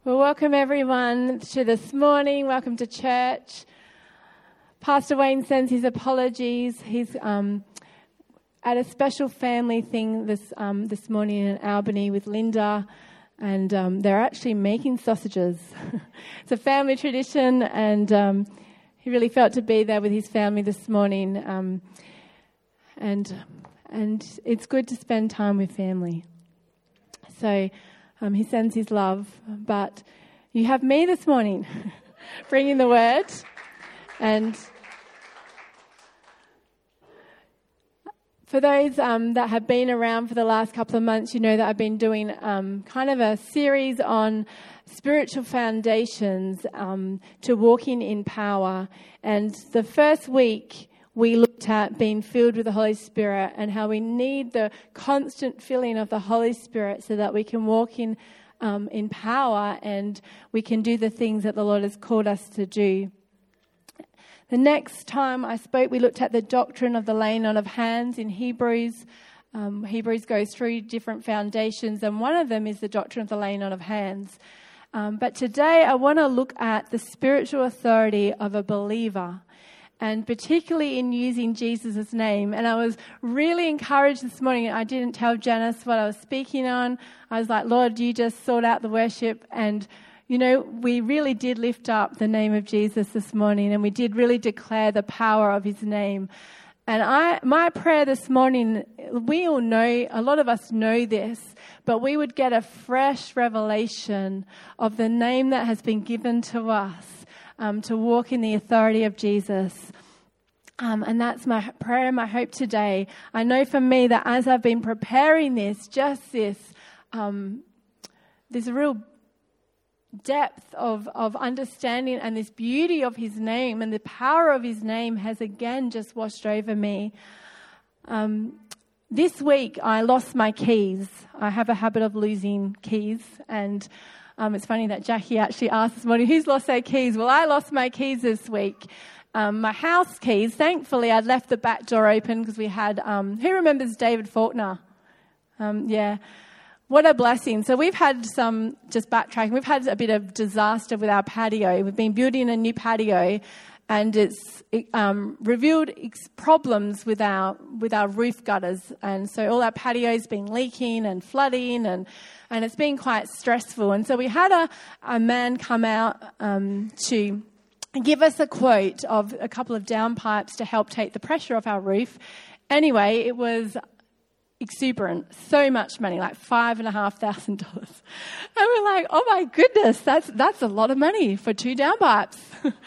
Well, welcome everyone to this morning. Welcome to church. Pastor Wayne sends his apologies. He's at a special family thing this morning in Albany with Linda, and they're actually making sausages. It's a family tradition, and he really felt to be there with his family this morning. And it's good to spend time with family. So he sends his love, but you have me this morning bringing the word. And for those that have been around for the last couple of months, you know that I've been doing kind of a series on spiritual foundations to walking in power. And the first week we looked at being filled with the Holy Spirit and how we need the constant filling of the Holy Spirit so that we can walk in power and we can do the things that the Lord has called us to do. The next time I spoke, we looked at the doctrine of the laying on of hands in Hebrews. Hebrews goes through different foundations, and one of them is the doctrine of the laying on of hands. But today I want to look at the spiritual authority of a believer, and particularly in using Jesus' name. And I was really encouraged this morning. I didn't tell Janice what I was speaking on. I was like, Lord, you just sort out the worship. And, you know, we really did lift up the name of Jesus this morning, and we did really declare the power of his name. And my prayer this morning, we all know, a lot of us know this, but we would get a fresh revelation of the name that has been given to us. To walk in the authority of Jesus. And that's my prayer and my hope today. I know for me that as I've been preparing this, just this real depth of understanding and this beauty of his name and the power of his name has again just washed over me. This week I lost my keys. I have a habit of losing keys, and it's funny that Jackie actually asked this morning, who's lost their keys? Well, I lost my keys this week. My house keys, thankfully, I'd left the back door open because we had, who remembers David Faulkner? Yeah. What a blessing. So we've had just backtracking, we've had a bit of disaster with our patio. We've been building a new patio, and it's revealed problems with our roof gutters. And so all our patio's been leaking and flooding, and it's been quite stressful. And so we had a man come out to give us a quote of a couple of downpipes to help take the pressure off our roof. Anyway, it was exuberant, so much money, like $5,500. And we're like, oh my goodness, that's a lot of money for 2 downpipes.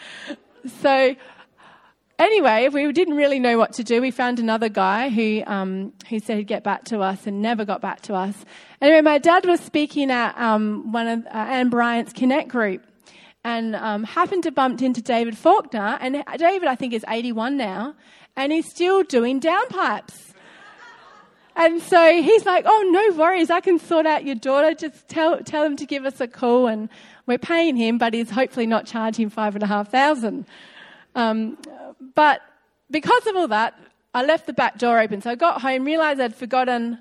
So anyway, we didn't really know what to do. We found another guy who said he'd get back to us and never got back to us. Anyway, my dad was speaking at one of Anne Bryant's Connect group, and happened to bump into David Faulkner. And David, I think, is 81 now, and he's still doing downpipes. And so he's like, oh, no worries, I can sort out your daughter. Just tell him to give us a call, and we're paying him, but he's hopefully not charging $5,500. But because of all that, I left the back door open. So I got home, realised I'd forgotten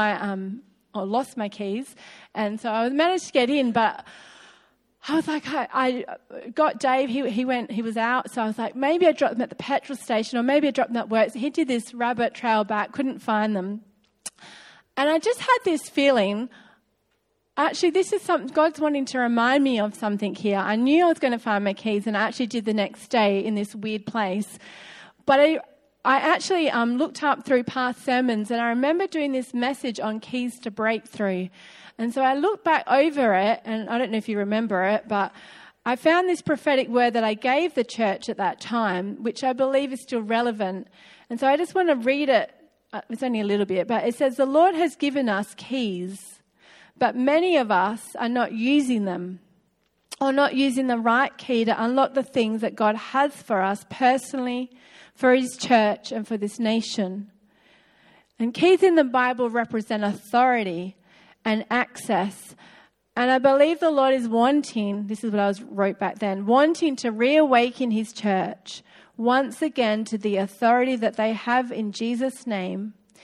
or lost my keys. And so I managed to get in, but I was like, I got Dave, he was out. So I was like, maybe I dropped them at the petrol station, or maybe I dropped them at work. So he did this rabbit trail back, couldn't find them. And I just had this feeling, actually, this is something, God's wanting to remind me of something here. I knew I was going to find my keys, and I actually did the next day in this weird place. But I actually looked up through past sermons, and I remember doing this message on keys to breakthrough. And so I looked back over it, and I don't know if you remember it, but I found this prophetic word that I gave the church at that time, which I believe is still relevant. And so I just want to read it. It's only a little bit, but it says, the Lord has given us keys, but many of us are not using them, or not using the right key to unlock the things that God has for us personally, for his church, and for this nation. And keys in the Bible represent authority and access. And I believe the Lord is wanting, this is what I wrote back then, wanting to reawaken his church once again to the authority that they have in Jesus' name,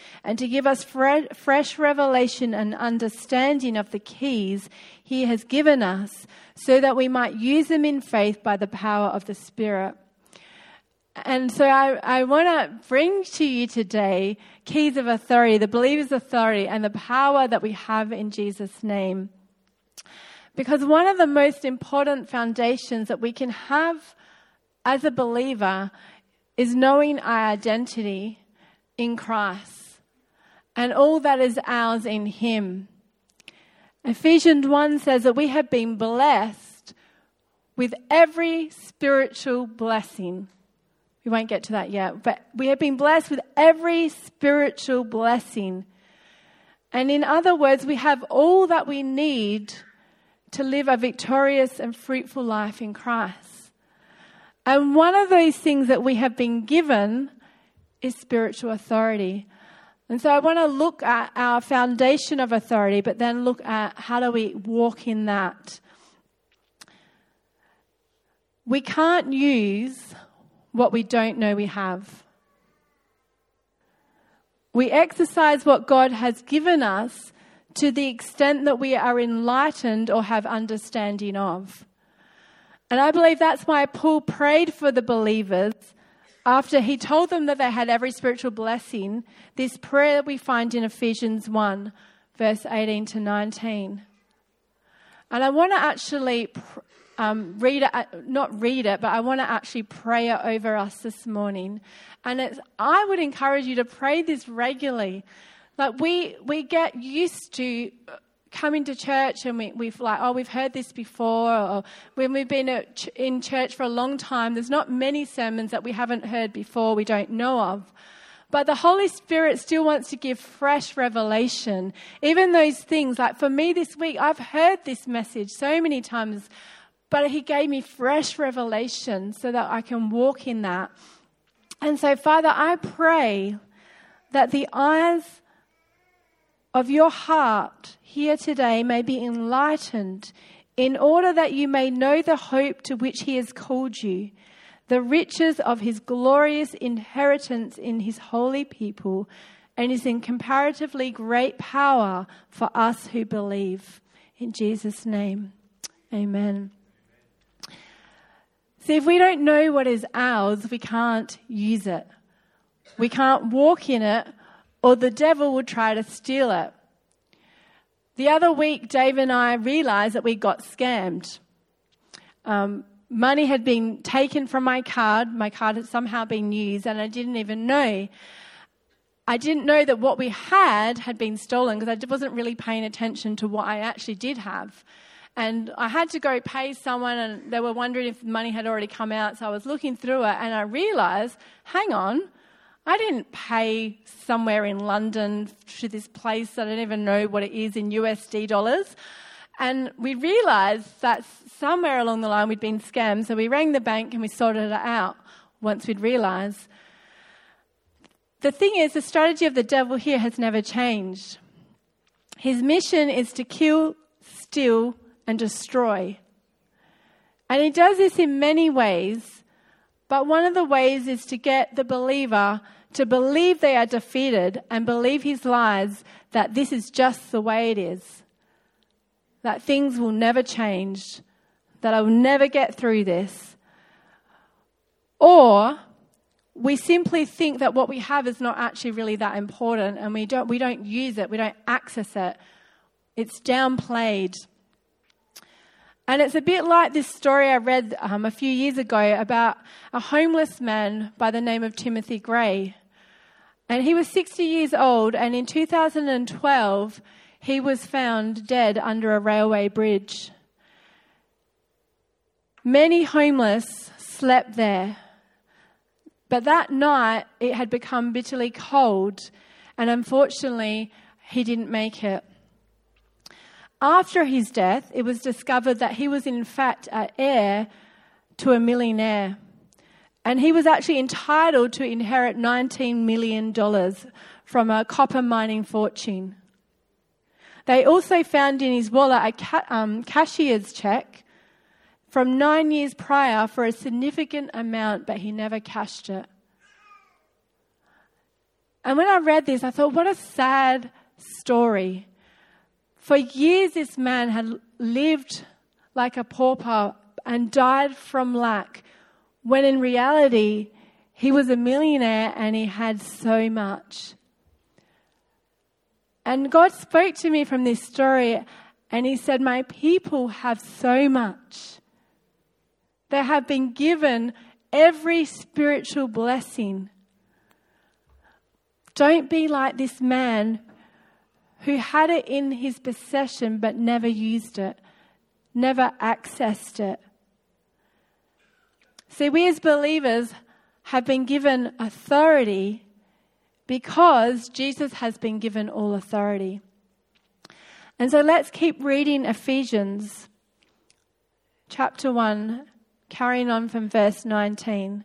and to give us fresh revelation and understanding of the keys he has given us so that we might use them in faith by the power of the Spirit. And so I want to bring to you today keys of authority, the believer's authority, and the power that we have in Jesus' name. Because one of the most important foundations that we can have as a believer is knowing our identity in Christ and all that is ours in Him. Ephesians 1 says that we have been blessed with every spiritual blessing. We won't get to that yet, but we have been blessed with every spiritual blessing. And in other words, we have all that we need to live a victorious and fruitful life in Christ. And one of those things that we have been given is spiritual authority. And so I want to look at our foundation of authority, but then look at how do we walk in that. We can't use what we don't know we have. We exercise what God has given us to the extent that we are enlightened or have understanding of. And I believe that's why Paul prayed for the believers after he told them that they had every spiritual blessing, this prayer we find in Ephesians 1, verse 18 to 19. And I want to actually read it, but I want to actually pray it over us this morning. And I would encourage you to pray this regularly. Like we get used to coming to church and we've heard this before, or when we've been in church for a long time, there's not many sermons that we haven't heard before, we don't know of. But the Holy Spirit still wants to give fresh revelation. Even those things, like for me this week, I've heard this message so many times, but He gave me fresh revelation so that I can walk in that. And so, Father, I pray that the eyes of your heart here today may be enlightened in order that you may know the hope to which He has called you, the riches of His glorious inheritance in His holy people, and His incomparatively great power for us who believe. In Jesus' name, amen. See, if we don't know what is ours, we can't use it. We can't walk in it, or the devil will try to steal it. The other week, Dave and I realized that we got scammed. Money had been taken from my card. My card had somehow been used, and I didn't even know. I didn't know that what we had been stolen because I wasn't really paying attention to what I actually did have. And I had to go pay someone, and they were wondering if the money had already come out. So I was looking through it, and I realized, hang on, I didn't pay somewhere in London to this place that I don't even know what it is in USD dollars. And we realized that somewhere along the line we'd been scammed. So we rang the bank and we sorted it out once we'd realized. The thing is, the strategy of the devil here has never changed. His mission is to kill, steal, and destroy. And he does this in many ways, but one of the ways is to get the believer to believe they are defeated and believe his lies, that this is just the way it is, that things will never change, that I will never get through this. Or we simply think that what we have is not actually really that important, and we don't use it, we don't access it. It's downplayed. And it's a bit like this story I read a few years ago about a homeless man by the name of Timothy Gray. And he was 60 years old, and in 2012, he was found dead under a railway bridge. Many homeless slept there. But that night, it had become bitterly cold, and unfortunately, he didn't make it. After his death, it was discovered that he was in fact an heir to a millionaire. And he was actually entitled to inherit $19 million from a copper mining fortune. They also found in his wallet a cashier's check from 9 years prior for a significant amount, but he never cashed it. And when I read this, I thought, what a sad story. For years, this man had lived like a pauper and died from lack, when in reality, he was a millionaire and he had so much. And God spoke to me from this story, and he said, my people have so much. They have been given every spiritual blessing. Don't be like this man who had it in his possession but never used it, never accessed it. See, we as believers have been given authority because Jesus has been given all authority. And so let's keep reading Ephesians chapter 1, carrying on from verse 19.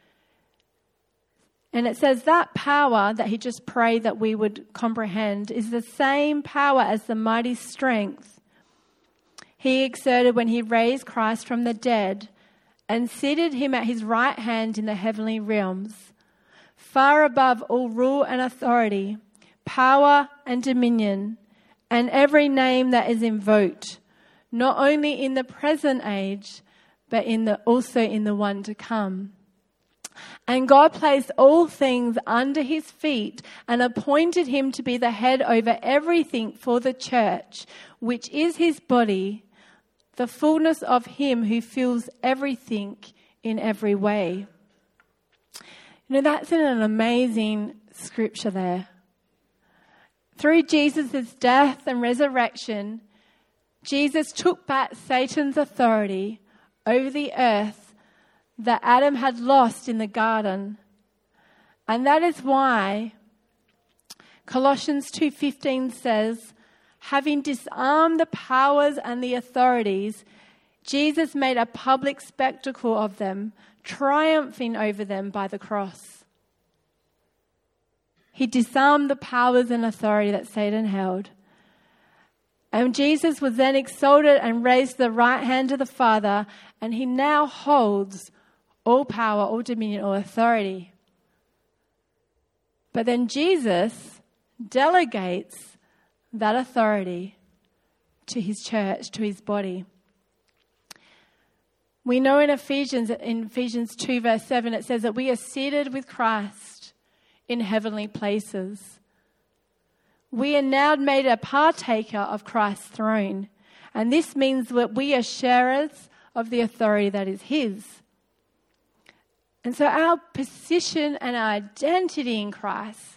And it says that power that he just prayed that we would comprehend is the same power as the mighty strength he exerted when he raised Christ from the dead and seated him at his right hand in the heavenly realms, far above all rule and authority, power and dominion, and every name that is invoked, not only in the present age, but also in the one to come. And God placed all things under his feet and appointed him to be the head over everything for the church, which is his body, the fullness of him who fills everything in every way. You know, that's an amazing scripture there. Through Jesus' death and resurrection, Jesus took back Satan's authority over the earth that Adam had lost in the garden. And that is why Colossians 2:15 says, having disarmed the powers and the authorities, Jesus made a public spectacle of them, triumphing over them by the cross. He disarmed the powers and authority that Satan held. And Jesus was then exalted and raised to the right hand of the Father, and he now holds all power, all dominion, all authority. But then Jesus delegates that authority to his church, to his body. We know in Ephesians 2 verse 7, it says that we are seated with Christ in heavenly places. We are now made a partaker of Christ's throne. And this means that we are sharers of the authority that is his. And so our position and our identity in Christ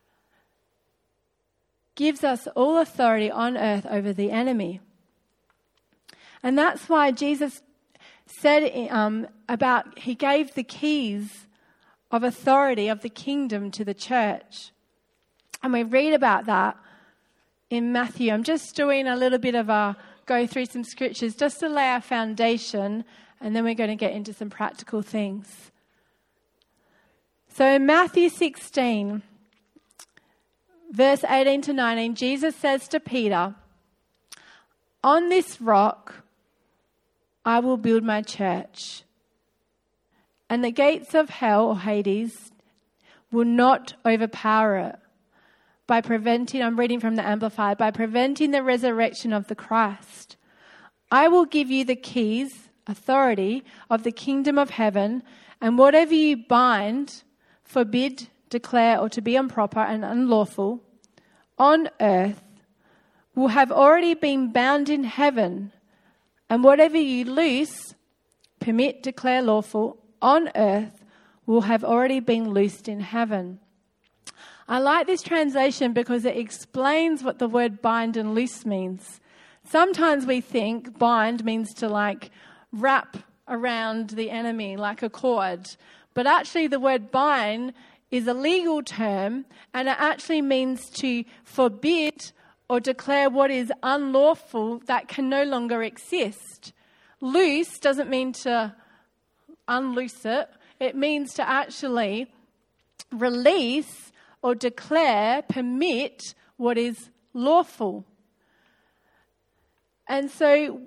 gives us all authority on earth over the enemy. And that's why Jesus said he gave the keys of authority of the kingdom to the church. And we read about that in Matthew. I'm just doing a little bit of go through some scriptures just to lay our foundation, and then we're going to get into some practical things. So in Matthew 16, verse 18 to 19, Jesus says to Peter, on this rock I will build my church, and the gates of hell or Hades will not overpower it by preventing, I'm reading from the Amplified, by preventing the resurrection of the Christ. I will give you the keys, authority of the kingdom of heaven, and whatever you bind, forbid, declare, or to be improper and unlawful on earth will have already been bound in heaven, and whatever you loose, permit, declare lawful on earth will have already been loosed in heaven. I like this translation because it explains what the word bind and loose means. Sometimes we think bind means to wrap around the enemy like a cord. But actually the word bind is a legal term, and it actually means to forbid or declare what is unlawful that can no longer exist. Loose doesn't mean to unloose it. It means to actually release or declare, permit what is lawful. And so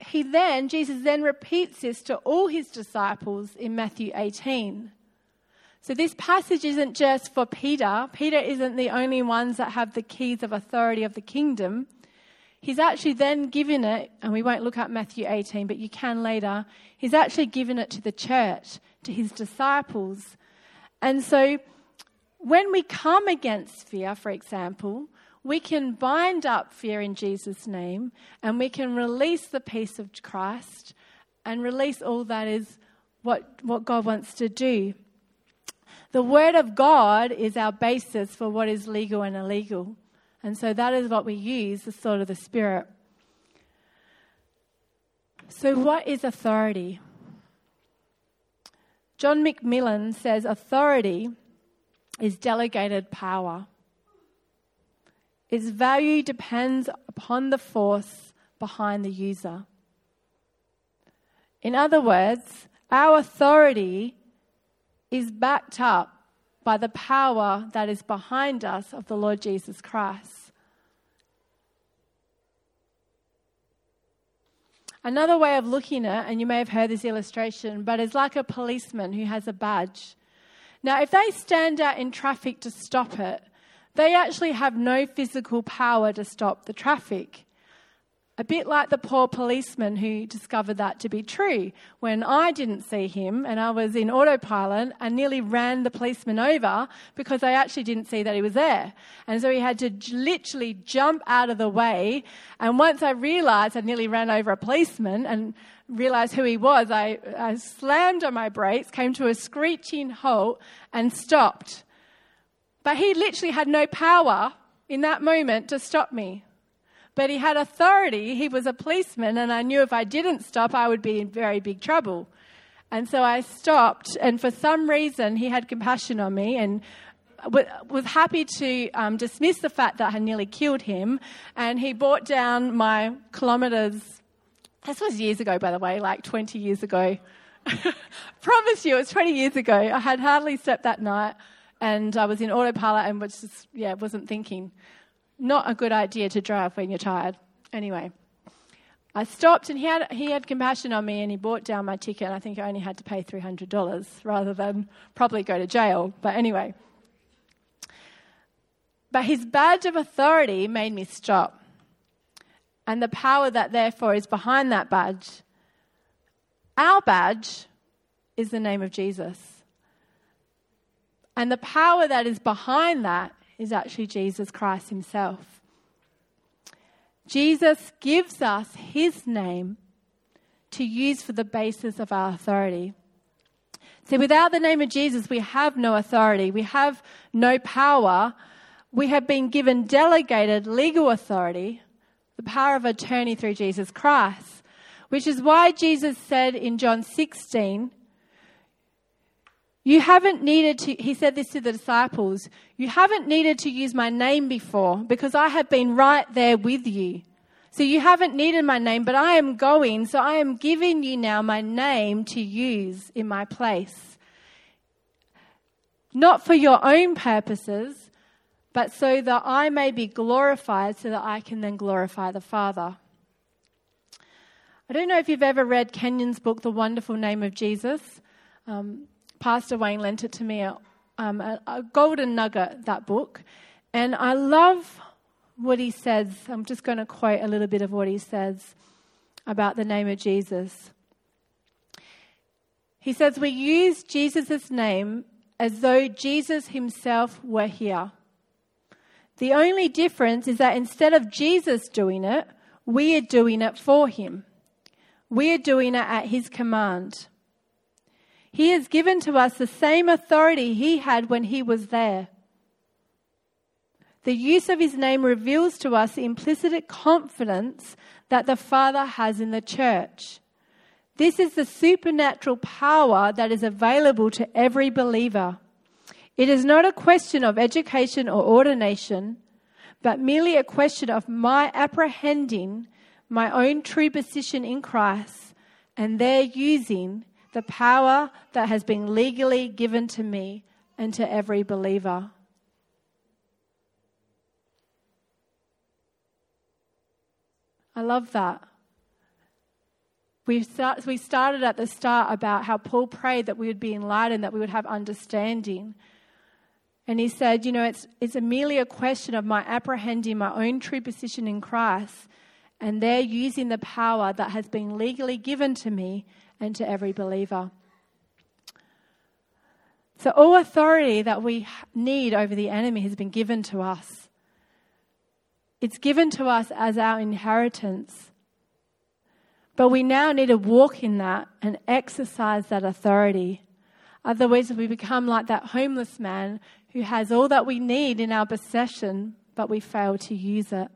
Jesus then repeats this to all his disciples in Matthew 18. So this passage isn't just for Peter. Peter isn't the only ones that have the keys of authority of the kingdom. He's actually then given it, and we won't look at Matthew 18, but you can later. He's actually given it to the church, to his disciples. And so when we come against fear, for example, we can bind up fear in Jesus' name, and we can release the peace of Christ and release all that is what God wants to do. The Word of God is our basis for what is legal and illegal. And so that is what we use, the sword of the Spirit. So what is authority? John McMillan says authority is delegated power. Its value depends upon the force behind the user. In other words, our authority is backed up by the power that is behind us of the Lord Jesus Christ. Another way of looking at it, and you may have heard this illustration, but it's like a policeman who has a badge. Now, if they stand out in traffic to stop it, they actually have no physical power to stop the traffic. A bit like the poor policeman who discovered that to be true. When I didn't see him and I was in autopilot, I nearly ran the policeman over because I actually didn't see that he was there. And so he had to literally jump out of the way. And once I realised I nearly ran over a policeman and realised who he was, I slammed on my brakes, came to a screeching halt and stopped. But he literally had no power in that moment to stop me. But he had authority. He was a policeman, and I knew if I didn't stop, I would be in very big trouble. And so I stopped, and for some reason, he had compassion on me and was happy to dismiss the fact that I had nearly killed him. And he brought down my kilometres. This was years ago, by the way, like 20 years ago. Promise you, it was 20 years ago. I had hardly slept that night, and I was in autopilot and was just, wasn't thinking. Not a good idea to drive when you're tired. Anyway, I stopped and he had compassion on me and he brought down my ticket. And I think I only had to pay $300 rather than probably go to jail. But anyway. But his badge of authority made me stop. And the power that therefore is behind that badge. Our badge is the name of Jesus. And the power that is behind that is actually Jesus Christ himself. Jesus gives us his name to use for the basis of our authority. So without the name of Jesus, we have no authority. We have no power. We have been given delegated legal authority, the power of attorney through Jesus Christ, which is why Jesus said in John 16, you haven't needed to, he said this to the disciples, you haven't needed to use my name before because I have been right there with you. So you haven't needed my name, but I am going, so I am giving you now my name to use in my place. Not for your own purposes, but so that I may be glorified, so that I can then glorify the Father. I don't know if you've ever read Kenyon's book, The Wonderful Name of Jesus. Pastor Wayne lent it to me, a golden nugget, that book. And I love what he says. I'm just going to quote a little bit of what he says about the name of Jesus. He says, we use Jesus' name as though Jesus himself were here. The only difference is that instead of Jesus doing it, we are doing it for him. We are doing it at his command. He has given to us the same authority he had when he was there. The use of his name reveals to us the implicit confidence that the Father has in the church. This is the supernatural power that is available to every believer. It is not a question of education or ordination, but merely a question of my apprehending my own true position in Christ and their using the power that has been legally given to me and to every believer. I love that. We started at the start about how Paul prayed that we would be enlightened, that we would have understanding. And he said, it's merely a question of my apprehending my own true position in Christ, and they're using the power that has been legally given to me and to every believer. So all authority that we need over the enemy has been given to us. It's given to us as our inheritance. But we now need to walk in that and exercise that authority. Otherwise, we become like that homeless man who has all that we need in our possession, but we fail to use it.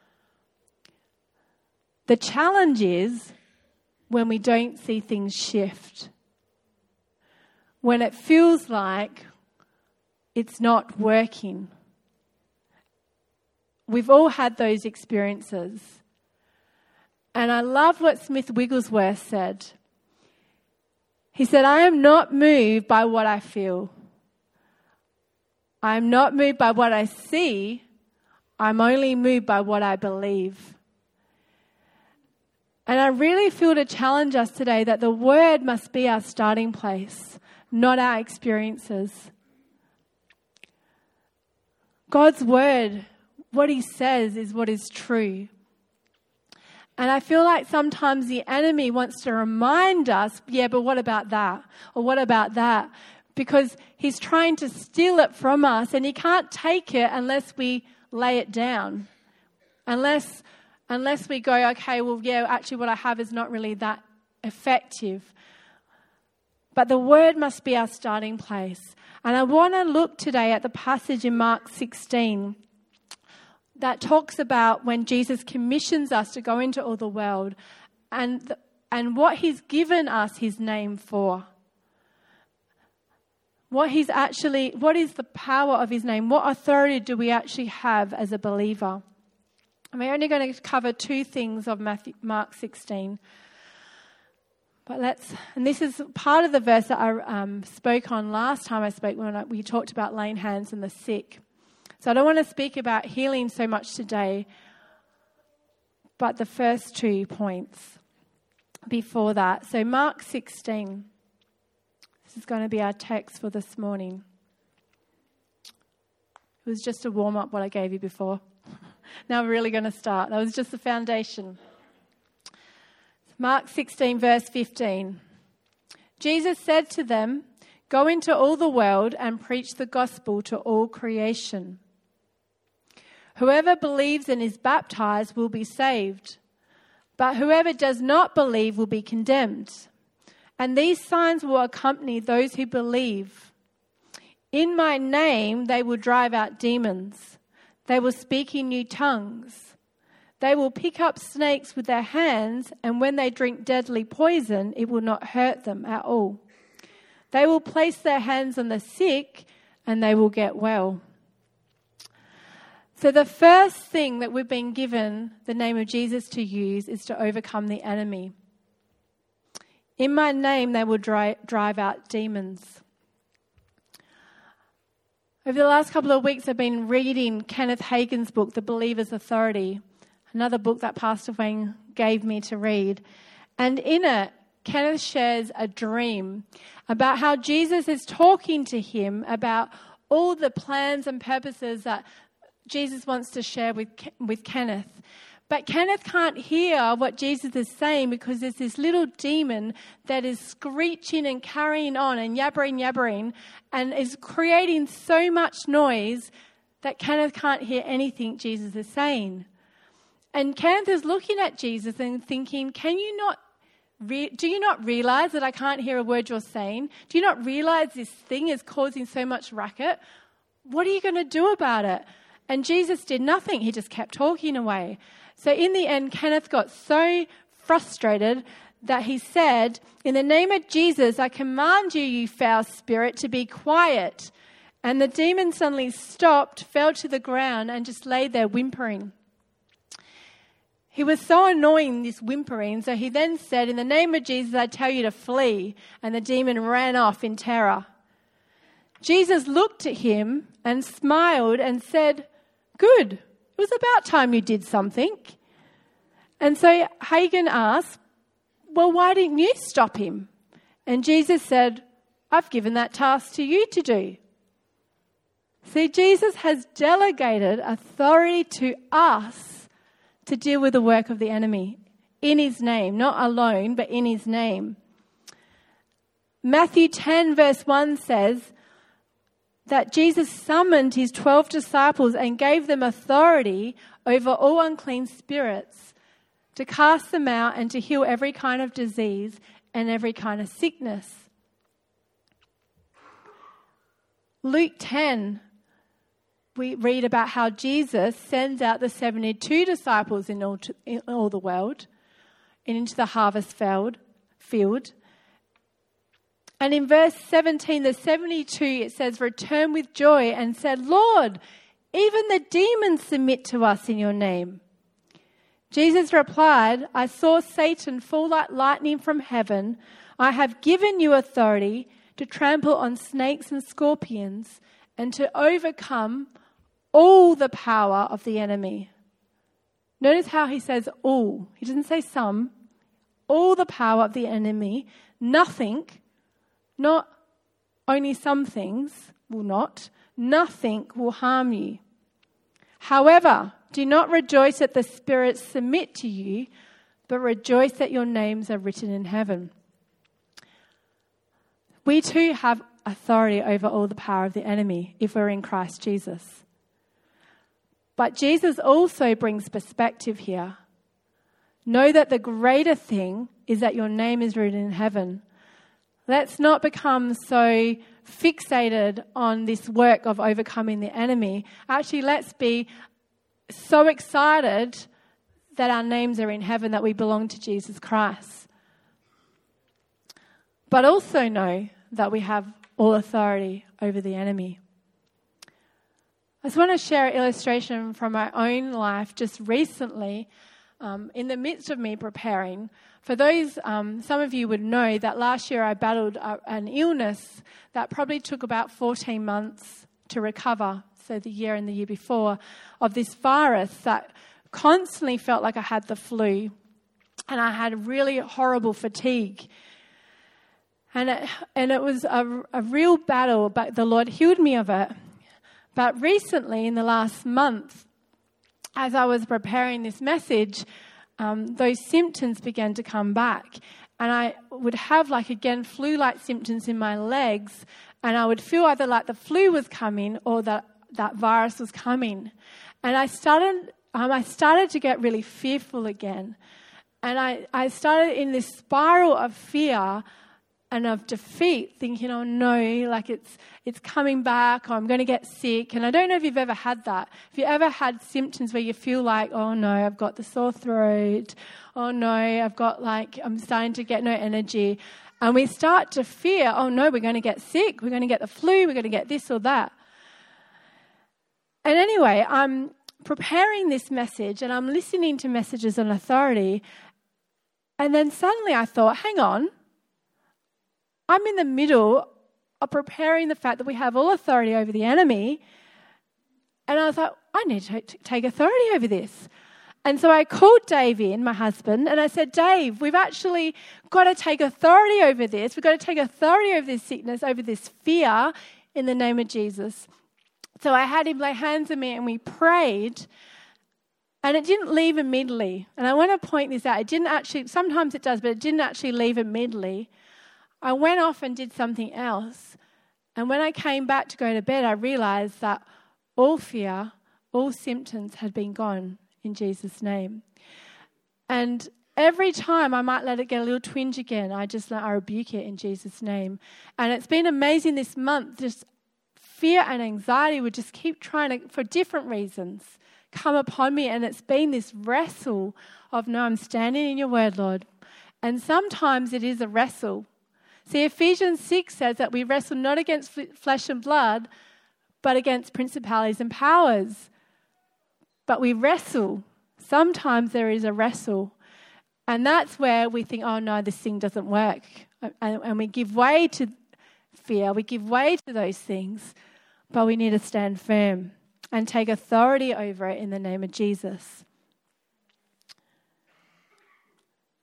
The challenge is when we don't see things shift. When it feels like it's not working. We've all had those experiences. And I love what Smith Wigglesworth said. He said, I am not moved by what I feel. I am not moved by what I see. I'm only moved by what I believe. And I really feel to challenge us today that the word must be our starting place, not our experiences. God's word, what he says is what is true. And I feel like sometimes the enemy wants to remind us, yeah, but what about that? Or what about that? Because he's trying to steal it from us, and he can't take it unless we lay it down. Unless we go, okay, well, yeah, actually what I have is not really that effective. But the word must be our starting place. And I want to look today at the passage in Mark 16 that talks about when Jesus commissions us to go into all the world and what he's given us his name for. What is the power of his name? What authority do we actually have as a believer? And we're only going to cover two things of Mark 16. And this is part of the verse that I spoke on last time I spoke when we talked about laying hands on the sick. So I don't want to speak about healing so much today, but the first 2 points before that. So Mark 16. This is going to be our text for this morning. It was just a warm-up what I gave you before. Now we're really going to start. That was just the foundation. Mark 16, verse 15. Jesus said to them, "Go into all the world and preach the gospel to all creation. Whoever believes and is baptized will be saved, but whoever does not believe will be condemned. And these signs will accompany those who believe. In my name they will drive out demons. They will speak in new tongues. They will pick up snakes with their hands, and when they drink deadly poison, it will not hurt them at all. They will place their hands on the sick, and they will get well." So the first thing that we've been given the name of Jesus to use is to overcome the enemy. In my name, they will drive out demons. Over the last couple of weeks, I've been reading Kenneth Hagin's book, The Believer's Authority, another book that Pastor Wayne gave me to read. And in it, Kenneth shares a dream about how Jesus is talking to him about all the plans and purposes that Jesus wants to share with Kenneth. But Kenneth can't hear what Jesus is saying because there's this little demon that is screeching and carrying on and yabbering and is creating so much noise that Kenneth can't hear anything Jesus is saying. And Kenneth is looking at Jesus and thinking, do you not realize that I can't hear a word you're saying? Do you not realize this thing is causing so much racket? What are you going to do about it? And Jesus did nothing. He just kept talking away. So in the end, Kenneth got so frustrated that he said, "In the name of Jesus, I command you, you foul spirit, to be quiet." And the demon suddenly stopped, fell to the ground, and just lay there whimpering. He was so annoying, this whimpering, so he then said, "In the name of Jesus, I tell you to flee." And the demon ran off in terror. Jesus looked at him and smiled and said, "Good. It was about time you did something." And so Hagin asked, well, why didn't you stop him? And Jesus said, I've given that task to you to do. See, Jesus has delegated authority to us to deal with the work of the enemy in his name, not alone, but in his name. Matthew 10 verse 1 says that Jesus summoned his 12 disciples and gave them authority over all unclean spirits to cast them out and to heal every kind of disease and every kind of sickness. Luke 10, we read about how Jesus sends out the 72 disciples in all the world and into the harvest field. And in verse 17, the 72, it says, returned with joy and said, Lord, even the demons submit to us in your name. Jesus replied, I saw Satan fall like lightning from heaven. I have given you authority to trample on snakes and scorpions and to overcome all the power of the enemy. Notice how he says all. He doesn't say some. All the power of the enemy. Nothing, not only some things will not, nothing will harm you. However, do not rejoice that the spirits submit to you, but rejoice that your names are written in heaven. We too have authority over all the power of the enemy if we're in Christ Jesus. But Jesus also brings perspective here. Know that the greater thing is that your name is written in heaven. Let's not become so fixated on this work of overcoming the enemy. Actually, let's be so excited that our names are in heaven, that we belong to Jesus Christ. But also know that we have all authority over the enemy. I just want to share an illustration from my own life just recently, in the midst of me preparing. For those, some of you would know that last year I battled an illness that probably took about 14 months to recover, so the year and the year before, of this virus that constantly felt like I had the flu, and I had really horrible fatigue. And it was a real battle, but the Lord healed me of it. But recently, in the last month, as I was preparing this message, those symptoms began to come back. And I would have, flu-like symptoms in my legs, and I would feel either like the flu was coming or that virus was coming. And I started to get really fearful again. And I started in this spiral of fear and of defeat, thinking, oh no, it's coming back, or I'm going to get sick. And I don't know if you've ever had that. If you ever had symptoms where you feel like, oh no, I've got the sore throat. Oh no, I'm starting to get no energy. And we start to fear, oh no, we're going to get sick. We're going to get the flu. We're going to get this or that. And anyway, I'm preparing this message and I'm listening to messages on authority. And then suddenly I thought, hang on. I'm in the middle of preparing the fact that we have all authority over the enemy. And I was like, I need to take authority over this. And so I called Dave in, my husband, and I said, Dave, we've actually got to take authority over this. We've got to take authority over this sickness, over this fear in the name of Jesus. So I had him lay hands on me and we prayed. And it didn't leave immediately. And I want to point this out. It didn't actually, sometimes it does, but it didn't actually leave immediately. I went off and did something else. And when I came back to go to bed, I realized that all fear, all symptoms had been gone in Jesus' name. And every time I might let it get a little twinge again, I rebuke it in Jesus' name. And it's been amazing this month. Just fear and anxiety would just keep trying to, for different reasons, come upon me. And it's been this wrestle of, no, I'm standing in your word, Lord. And sometimes it is a wrestle. See, Ephesians 6 says that we wrestle not against flesh and blood, but against principalities and powers. But we wrestle. Sometimes there is a wrestle. And that's where we think, oh no, this thing doesn't work. And we give way to fear. We give way to those things. But we need to stand firm and take authority over it in the name of Jesus.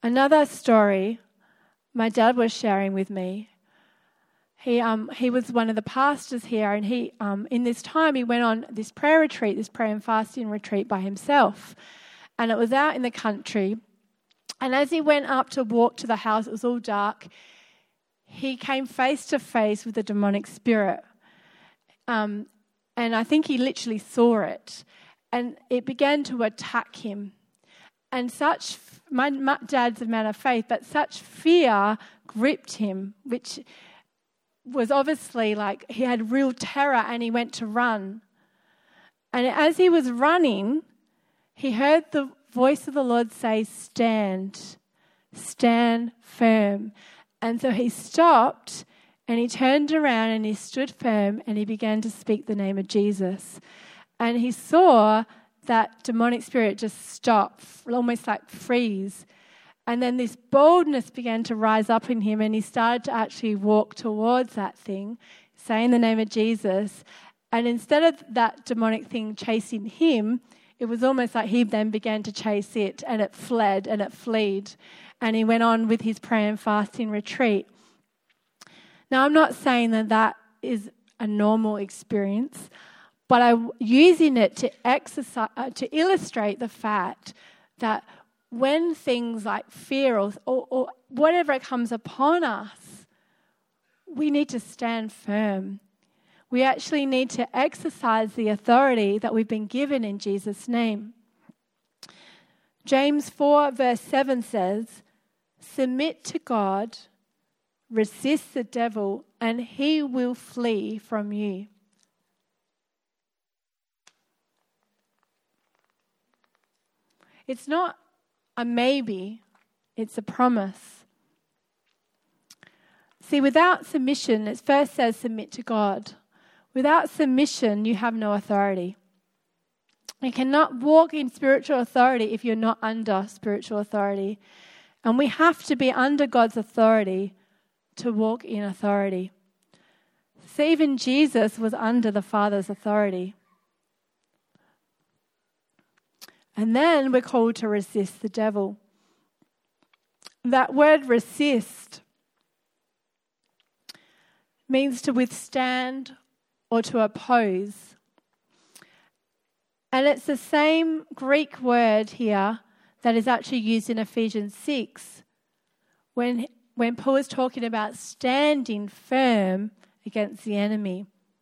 Another story my dad was sharing with me. He was one of the pastors here, and he in this time he went on this prayer retreat, this prayer and fasting retreat by himself, and it was out in the country. And as he went up to walk to the house, it was all dark. He came face to face with a demonic spirit, and I think he literally saw it, and it began to attack him. And my dad's a man of faith, but such fear gripped him, which was obviously like he had real terror, and he went to run. And as he was running, he heard the voice of the Lord say, stand firm. And so he stopped and he turned around and he stood firm and he began to speak the name of Jesus. And he saw that demonic spirit just stop, almost like freeze. And then this boldness began to rise up in him, and he started to actually walk towards that thing, saying the name of Jesus. And instead of that demonic thing chasing him, it was almost like he then began to chase it, and it fled and it fled. And he went on with his prayer and fasting retreat. Now, I'm not saying that that is a normal experience, but I'm using it to illustrate the fact that when things like fear or whatever comes upon us, we need to stand firm. We actually need to exercise the authority that we've been given in Jesus' name. James 4 verse 7 says, submit to God, resist the devil, and he will flee from you. It's not a maybe, it's a promise. See, without submission, it first says submit to God. Without submission, you have no authority. You cannot walk in spiritual authority if you're not under spiritual authority. And we have to be under God's authority to walk in authority. So even Jesus was under the Father's authority. And then we're called to resist the devil. That word resist means to withstand or to oppose. And it's the same Greek word here that is actually used in Ephesians 6 when Paul is talking about standing firm against the enemy.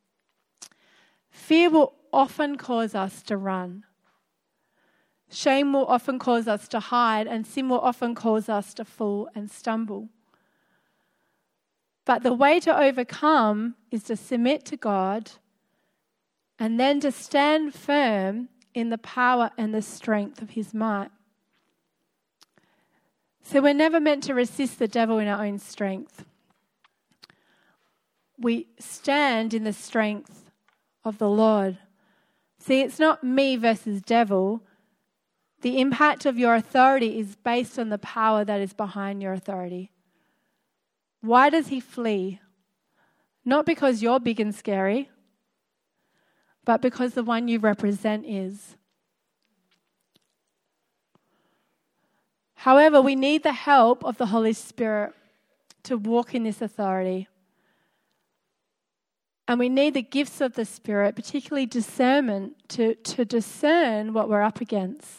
Fear will often cause us to run. Shame will often cause us to hide, and sin will often cause us to fall and stumble. But the way to overcome is to submit to God and then to stand firm in the power and the strength of his might. So we're never meant to resist the devil in our own strength. We stand in the strength of the Lord. See, it's not me versus devil. The impact of your authority is based on the power that is behind your authority. Why does he flee? Not because you're big and scary, but because the one you represent is. However, we need the help of the Holy Spirit to walk in this authority. And we need the gifts of the Spirit, particularly discernment, to discern what we're up against.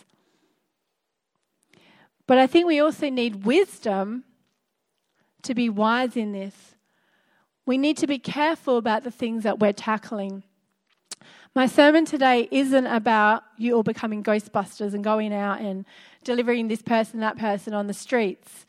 But I think we also need wisdom to be wise in this. We need to be careful about the things that we're tackling. My sermon today isn't about you all becoming Ghostbusters and going out and delivering this person, that person on the streets.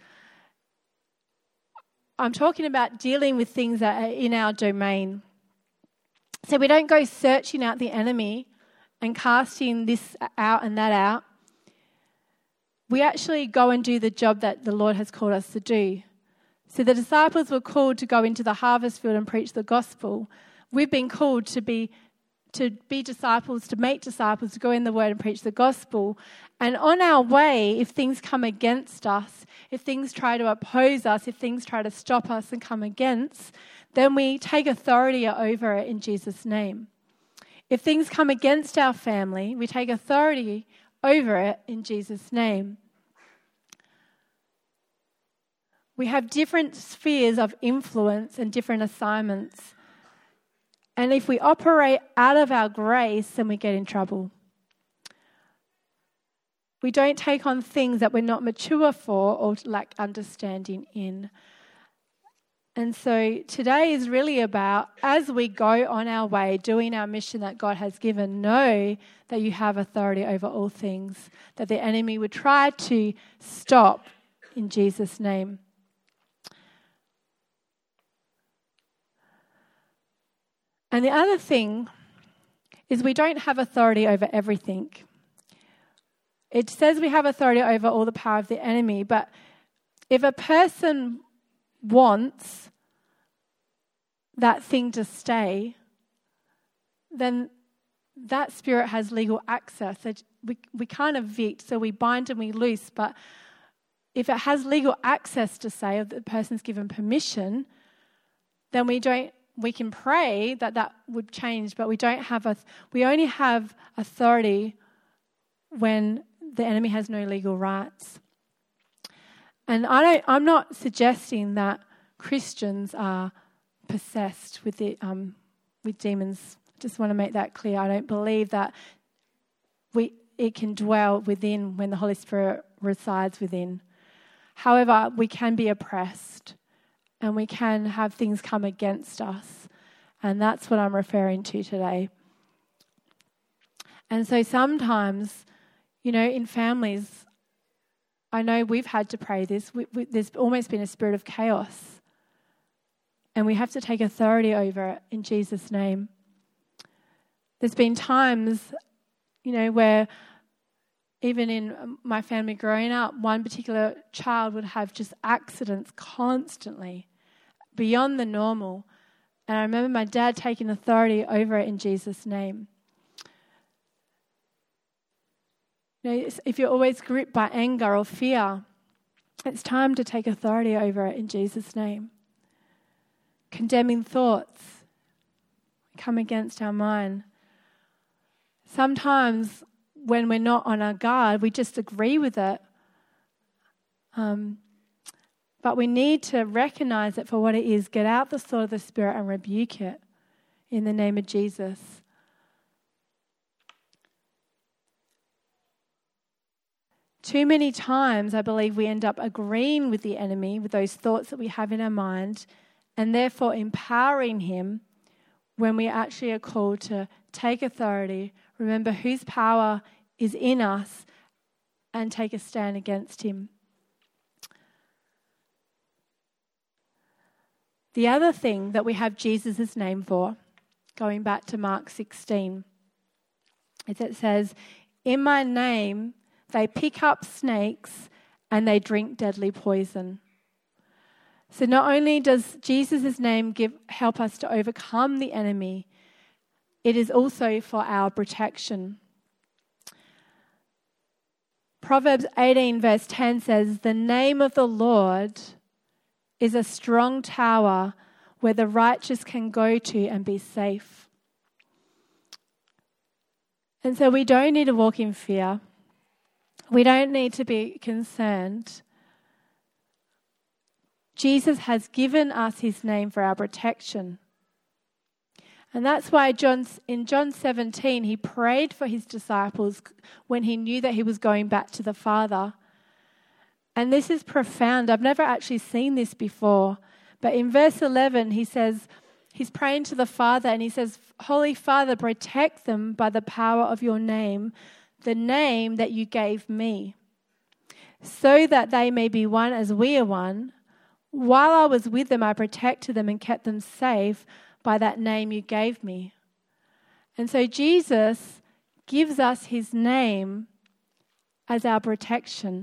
I'm talking about dealing with things that are in our domain. So we don't go searching out the enemy and casting this out and that out. We actually go and do the job that the Lord has called us to do. So the disciples were called to go into the harvest field and preach the gospel. We've been called to be disciples, to make disciples, to go in the word and preach the gospel. And on our way, if things come against us, if things try to oppose us, if things try to stop us and come against, then we take authority over it in Jesus' name. If things come against our family, we take authority over it in Jesus' name. We have different spheres of influence and different assignments. And if we operate out of our grace, then we get in trouble. We don't take on things that we're not mature for or lack understanding in. And so today is really about, as we go on our way, doing our mission that God has given, know that you have authority over all things, that the enemy would try to stop in Jesus' name. And the other thing is we don't have authority over everything. It says we have authority over all the power of the enemy, but if a person wants that thing to stay, then that spirit has legal access. We can't evict, so we bind and we loose, but if it has legal access to say, if the person's given permission, then we can pray that would change, but we only have authority when the enemy has no legal rights. And I'm not suggesting that Christians are possessed with demons. Just want to make that clear. I don't believe that it can dwell within when the Holy Spirit resides within. However, we can be oppressed and we can have things come against us. And that's what I'm referring to today. And so sometimes, in families, I know we've had to pray this. There's almost been a spirit of chaos. And we have to take authority over it in Jesus' name. There's been times, where even in my family growing up, one particular child would have just accidents constantly, beyond the normal. And I remember my dad taking authority over it in Jesus' name. If you're always gripped by anger or fear, it's time to take authority over it in Jesus' name. Condemning thoughts come against our mind. Sometimes when we're not on our guard, we just agree with it. But we need to recognize it for what it is, get out the sword of the Spirit and rebuke it in the name of Jesus. Too many times, I believe, we end up agreeing with the enemy, with those thoughts that we have in our mind, and therefore empowering him when we actually are called to take authority, remember whose power is in us, and take a stand against him. The other thing that we have Jesus' name for, going back to Mark 16, is it says, "In my name they pick up snakes and they drink deadly poison." So not only does Jesus' name help us to overcome the enemy, it is also for our protection. Proverbs 18 verse 10 says, "The name of the Lord is a strong tower where the righteous can go to and be safe." And so we don't need to walk in fear. We don't need to be concerned. Jesus has given us his name for our protection. And that's why in John 17, he prayed for his disciples when he knew that he was going back to the Father. And this is profound. I've never actually seen this before. But in verse 11, he says, he's praying to the Father and he says, "Holy Father, protect them by the power of your name, the name that you gave me, so that they may be one as we are one. While I was with them, I protected them and kept them safe by that name you gave me." And so Jesus gives us his name as our protection.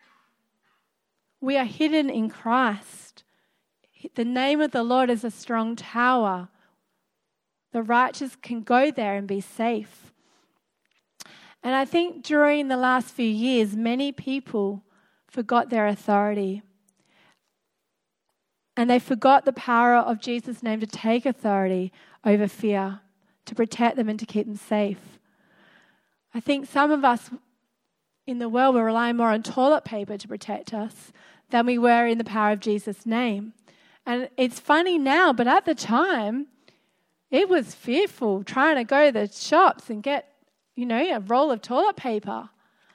We are hidden in Christ. The name of the Lord is a strong tower. The righteous can go there and be safe. And I think during the last few years, many people forgot their authority. And they forgot the power of Jesus' name to take authority over fear, to protect them and to keep them safe. I think some of us in the world, we're relying more on toilet paper to protect us than we were in the power of Jesus' name. And it's funny now, but at the time, it was fearful trying to go to the shops and get, a roll of toilet paper.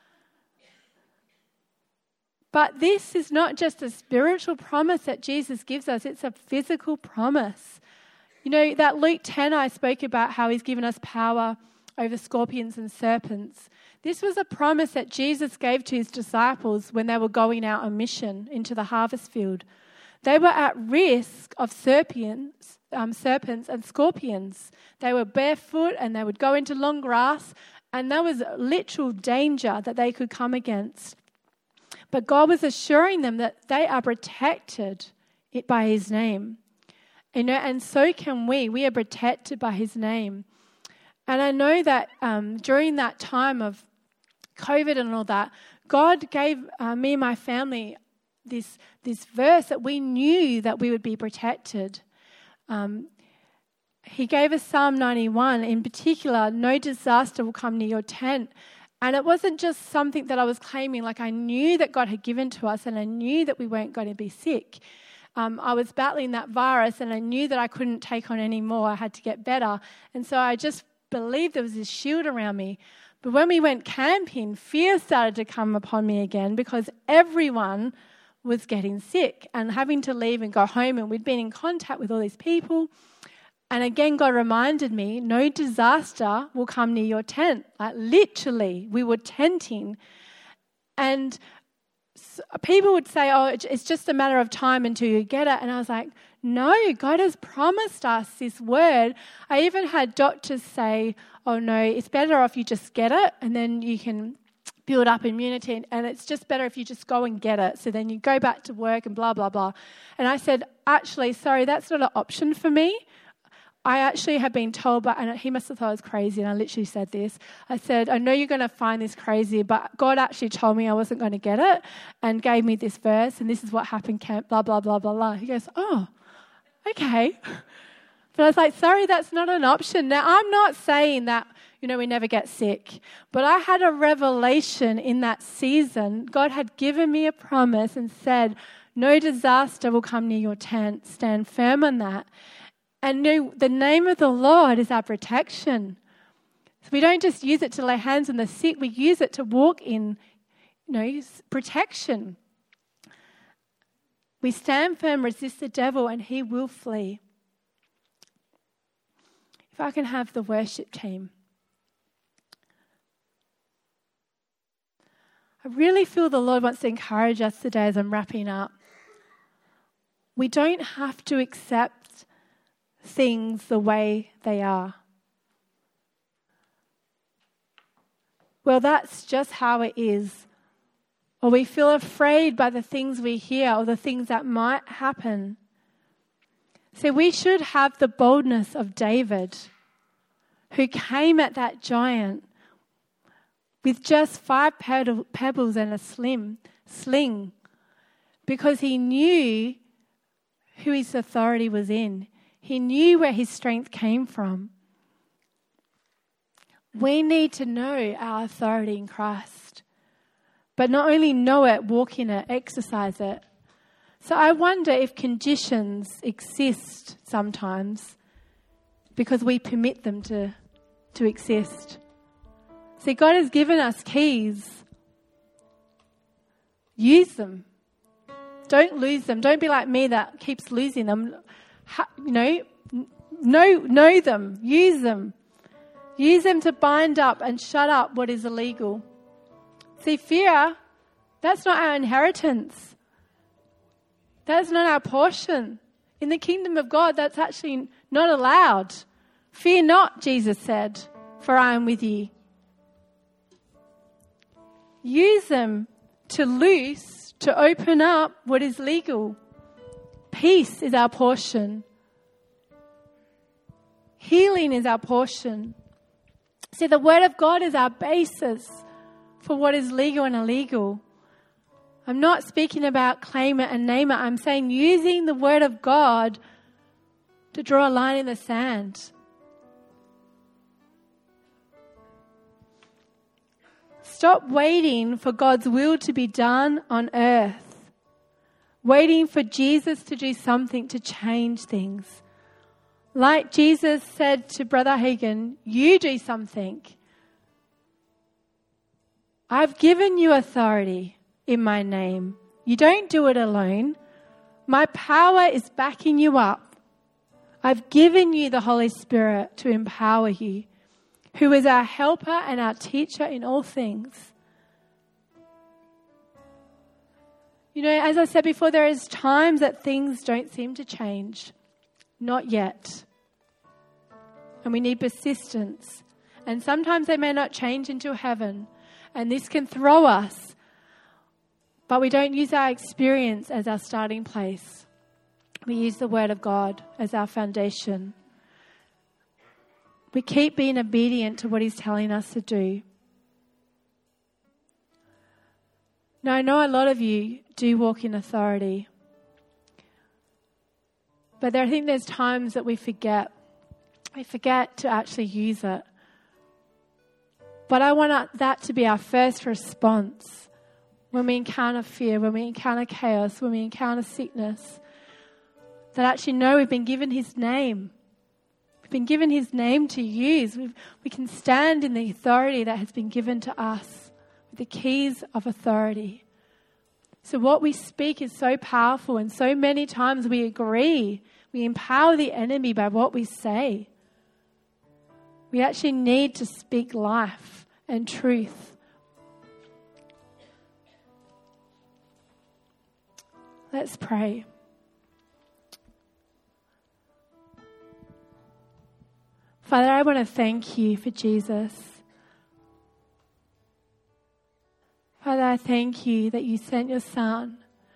But this is not just a spiritual promise that Jesus gives us, it's a physical promise. That Luke 10 I spoke about, how he's given us power over scorpions and serpents. This was a promise that Jesus gave to his disciples when they were going out on mission into the harvest field. They were at risk of serpents and scorpions. They were barefoot and they would go into long grass, and there was literal danger that they could come against. But God was assuring them that they are protected by his name. And so can we. We are protected by his name. And I know that during that time of COVID and all that, God gave me and my family this verse that we knew that we would be protected. He gave us Psalm 91, in particular, no disaster will come near your tent. And it wasn't just something that I was claiming, like I knew that God had given to us and I knew that we weren't going to be sick. I was battling that virus and I knew that I couldn't take on any more. I had to get better. And so I just believed there was this shield around me. But when we went camping, fear started to come upon me again because everyone was getting sick and having to leave and go home, and we'd been in contact with all these people. And again, God reminded me, no disaster will come near your tent. Like literally, we were tenting. And people would say, oh, it's just a matter of time until you get it. And I was like, no, God has promised us this word. I even had doctors say, oh no, it's better if you just get it and then you can build up immunity, and it's just better if you just go and get it. So then you go back to work and blah, blah, blah. And I said, actually, sorry, that's not an option for me. I actually had been told, and he must have thought I was crazy, and I literally said this. I said, I know you're going to find this crazy, but God actually told me I wasn't going to get it and gave me this verse, and this is what happened, camp, blah, blah, blah, blah, blah. He goes, oh, okay. But I was like, sorry, that's not an option. Now, I'm not saying that, we never get sick. But I had a revelation in that season. God had given me a promise and said, no disaster will come near your tent. Stand firm on that. And the name of the Lord is our protection. So we don't just use it to lay hands on the sick. We use it to walk in, protection. We stand firm, resist the devil, and he will flee. If I can have the worship team. I really feel the Lord wants to encourage us today as I'm wrapping up. We don't have to accept things the way they are. Well, that's just how it is. Or we feel afraid by the things we hear or the things that might happen. So we should have the boldness of David, who came at that giant with just 5 pebbles and a sling, because he knew who his authority was in. He knew where his strength came from. We need to know our authority in Christ, but not only know it, walk in it, exercise it. So I wonder if conditions exist sometimes because we permit them to exist. See, God has given us keys. Use them. Don't lose them. Don't be like me that keeps losing them. Know them. Use them. Use them to bind up and shut up what is illegal. See, fear, that's not our inheritance. That's not our portion. In the kingdom of God, that's actually not allowed. Fear not, Jesus said, for I am with you. Use them to loose, to open up what is legal. Peace is our portion. Healing is our portion. See, the Word of God is our basis for what is legal and illegal. I'm not speaking about claim it and name it. I'm saying using the Word of God to draw a line in the sand. Stop waiting for God's will to be done on earth. waiting for Jesus to do something to change things. Like Jesus said to Brother Hagin, you do something. I've given you authority in my name. You don't do it alone. My power is backing you up. I've given you the Holy Spirit to empower you, who is our helper and our teacher in all things. You know, as I said before, there is times that things don't seem to change. Not yet. And we need persistence. And sometimes they may not change until heaven. And this can throw us. But we don't use our experience as our starting place. We use the Word of God as our foundation. We keep being obedient to what He's telling us to do. Now, I know a lot of you do walk in authority. But I think there's times that we forget. We forget to actually use it. But I want that to be our first response when we encounter fear, when we encounter chaos, when we encounter sickness. That actually know we've been given His name. We've been given His name to use. We can stand in the authority that has been given to us, with the keys of authority. So what we speak is so powerful, and so many times we agree. We empower the enemy by what we say. We actually need to speak life and truth. Let's pray. Father, I want to thank you for Jesus. Father, I thank you that you sent your Son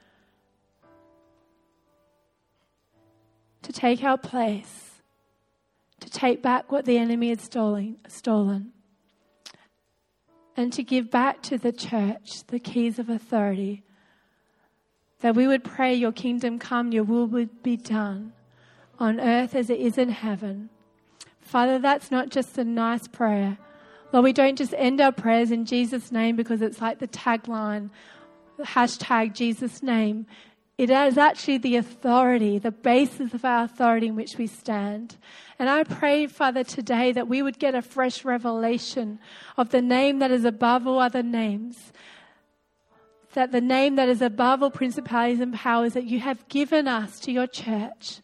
to take our place, to take back what the enemy had stolen, and to give back to the church the keys of authority, that we would pray, your kingdom come, your will would be done on earth as it is in heaven. Father, that's not just a nice prayer. Lord, we don't just end our prayers in Jesus' name because it's like the tagline, hashtag Jesus' name. It is actually the authority, the basis of our authority in which we stand. And I pray, Father, today that we would get a fresh revelation of the name that is above all other names. That the name that is above all principalities and powers that you have given us to your church,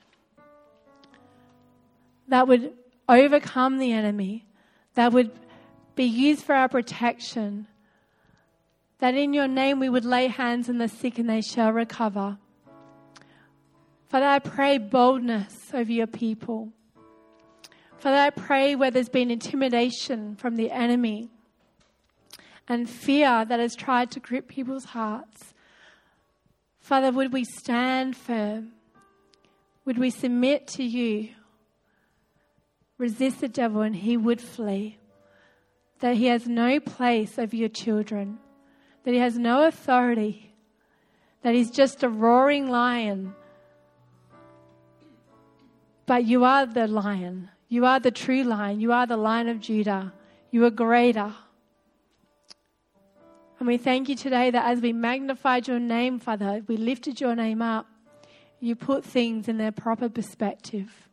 that would overcome the enemy, that would be used for our protection, that in your name we would lay hands on the sick and they shall recover. Father, I pray boldness over your people. Father, I pray where there's been intimidation from the enemy and fear that has tried to grip people's hearts. Father, would we stand firm? Would we submit to you? Resist the devil and he would flee. That he has no place over your children. That he has no authority. That he's just a roaring lion. But you are the lion. You are the true lion. You are the Lion of Judah. You are greater. And we thank you today that as we magnified your name, Father, we lifted your name up, you put things in their proper perspective.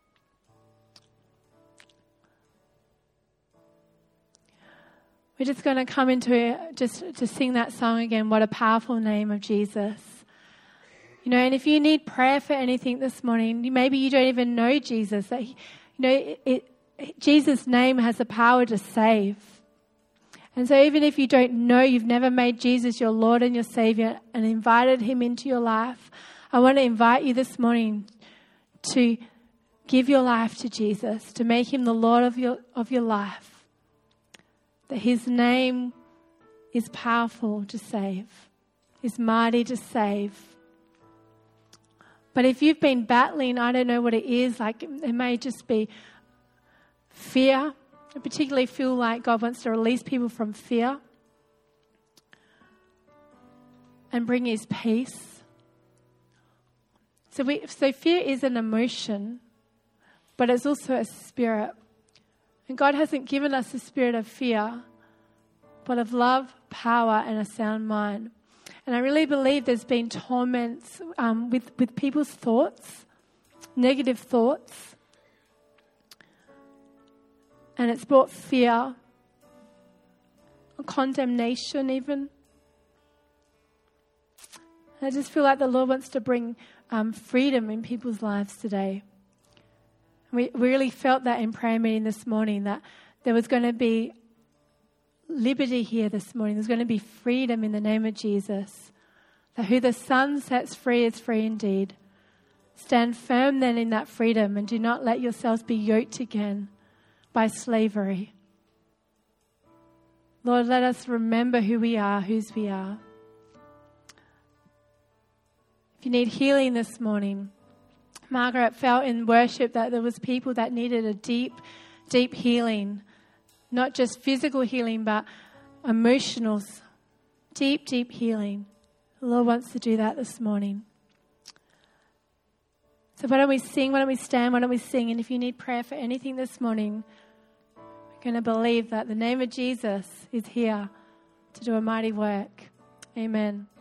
We're just going to come into just to sing that song again, What a Powerful Name of Jesus. You know, and if you need prayer for anything this morning, maybe you don't even know Jesus. That Jesus' name has the power to save. And so even if you don't know, you've never made Jesus your Lord and your Savior and invited him into your life, I want to invite you this morning to give your life to Jesus, to make him the Lord of your life. That his name is powerful to save, is mighty to save. But if you've been battling, I don't know what it is, like it may just be fear. I particularly feel like God wants to release people from fear and bring his peace. So fear is an emotion, but it's also a spirit. And God hasn't given us a spirit of fear, but of love, power, and a sound mind. And I really believe there's been torments with people's thoughts, negative thoughts. And it's brought fear, condemnation even. I just feel like the Lord wants to bring freedom in people's lives today. We really felt that in prayer meeting this morning, that there was going to be liberty here this morning. There's going to be freedom in the name of Jesus. That who the Son sets free is free indeed. Stand firm then in that freedom and do not let yourselves be yoked again by slavery. Lord, let us remember who we are, whose we are. If you need healing this morning, Margaret felt in worship that there was people that needed a deep, deep healing. Not just physical healing, but emotional, deep, deep healing. The Lord wants to do that this morning. So why don't we sing, why don't we stand, why don't we sing? And if you need prayer for anything this morning, we're going to believe that the name of Jesus is here to do a mighty work. Amen.